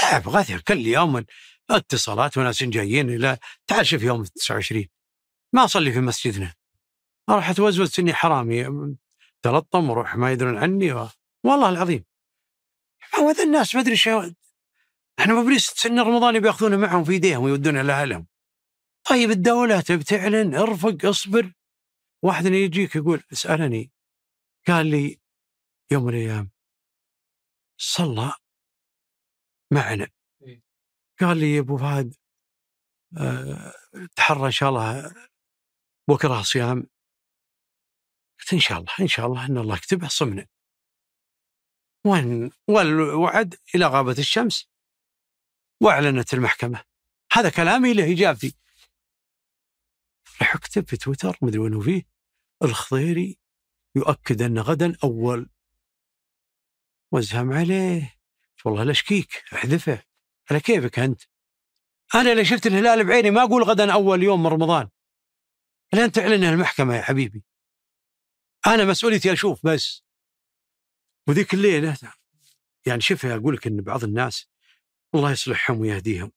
تعب غثير كل يوم اتصالات وناس جايين. إلى تعال شوف يوم 29 ما أصلي في مسجدنا، أروح أتوزوز سني حرامي تلطم وروح ما يدرون عني والله العظيم. هذا الناس ما أدري شو، إحنا مبليس سن رمضان بيأخذونه معهم في يديهم ويودونه لأهلهم. طيب الدولة تبي تعلن ارفق اصبر. واحد يجيك يقول اسألني، قال لي يوم من الأيام صلى معنا، قال لي يا أبو فهد تحرى إن شاء الله بكرة صيام. قلت إن شاء الله إن شاء الله إن الله يكتبه صمنا. والوعد إلى غابة الشمس وأعلنت المحكمة. هذا كلامي له إجابتي. راح أكتب في تويتر مدري وينه فيه الخضيري يؤكد أن غدا أول، وازهم عليه والله لا شكيك احذفه على كيفك أنت. أنا اللي شفت الهلال بعيني ما أقول غدا أول يوم من رمضان لأن تعلنها المحكمة يا حبيبي. أنا مسؤوليتي أشوف بس. وذيك الليلة يعني شوف أقول لك إن بعض الناس الله يصلحهم ويهديهم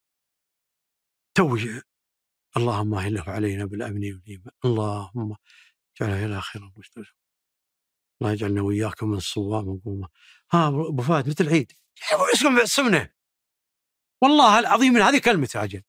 توي اللهم أهله علينا بالأمن والإيمان، اللهم اجعلها إلى خير. الله يجعلنا وإياكم من الصوام وقومه. أبو فهد مثل العيد اسكن بعصمنا والله العظيم من هذه كلمة عجل.